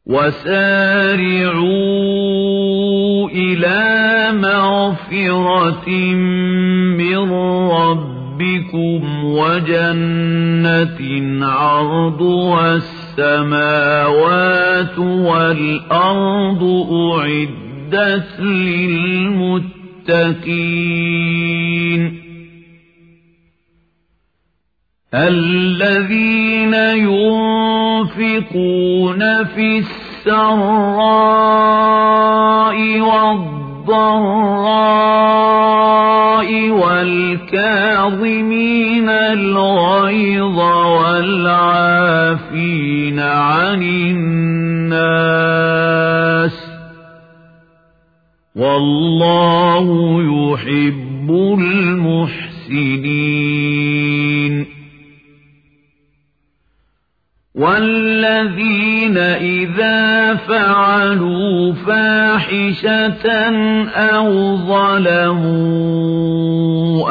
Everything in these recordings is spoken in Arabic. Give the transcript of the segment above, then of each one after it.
وسارعوا إلى مغفرة من ربكم وجنة عرضها السماوات والأرض أعدت للمتقين الذين ينفقون في السراء والضراء والكاظمين الغيظ والعافين عن الناس والله يحب المحسنين والذين إذا فعلوا فاحشة أو ظلموا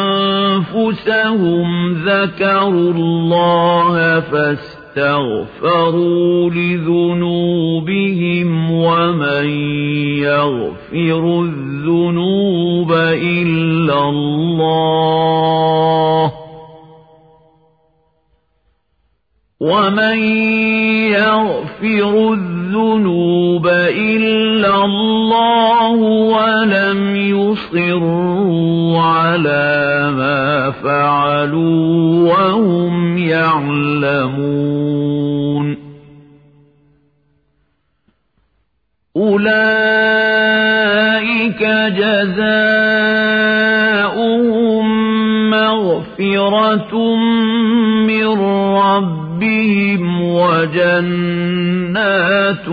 أنفسهم ذكروا الله فاستغفروا لذنوبهم ومن يغفر الذنوب إلا الله ولم يصروا على ما فعلوا وهم يعلمون أولئك جزاؤهم مغفرة من ربهم وجنات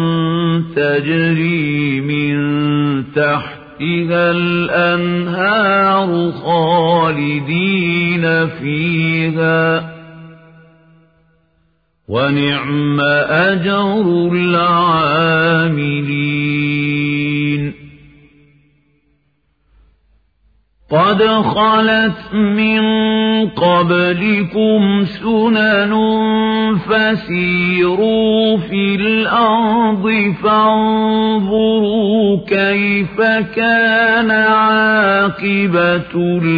تجري من تحتها الأنهار خالدين فيها ونعم أجر العاملين قد خلت من قبلكم سنن فسيروا في الأرض فانظروا كيف كان عاقبة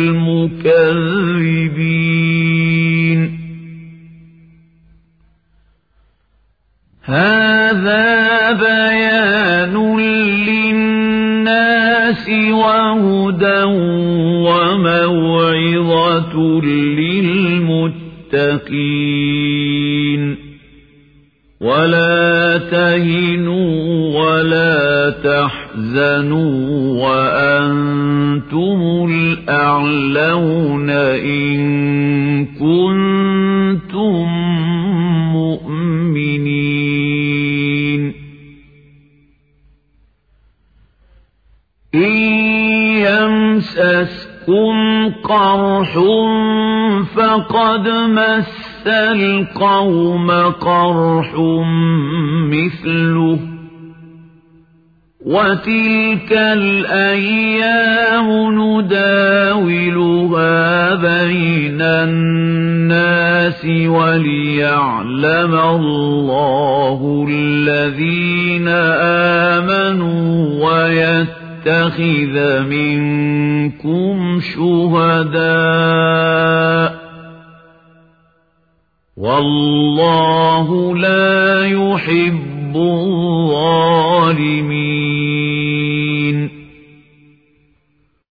المكذبين هذا بيان للناس وهدى وموعظة للمتقين ولا تهنوا ولا تحزنوا وأنتم الأعلون إن كنتم مؤمنين إن يمسسكم قرح فقد مس القوم قرح مثله وتلك الأيام نداولها بين الناس وليعلم الله الذين آمنوا ويتخذ منكم شهداء والله لا يحب الظالمين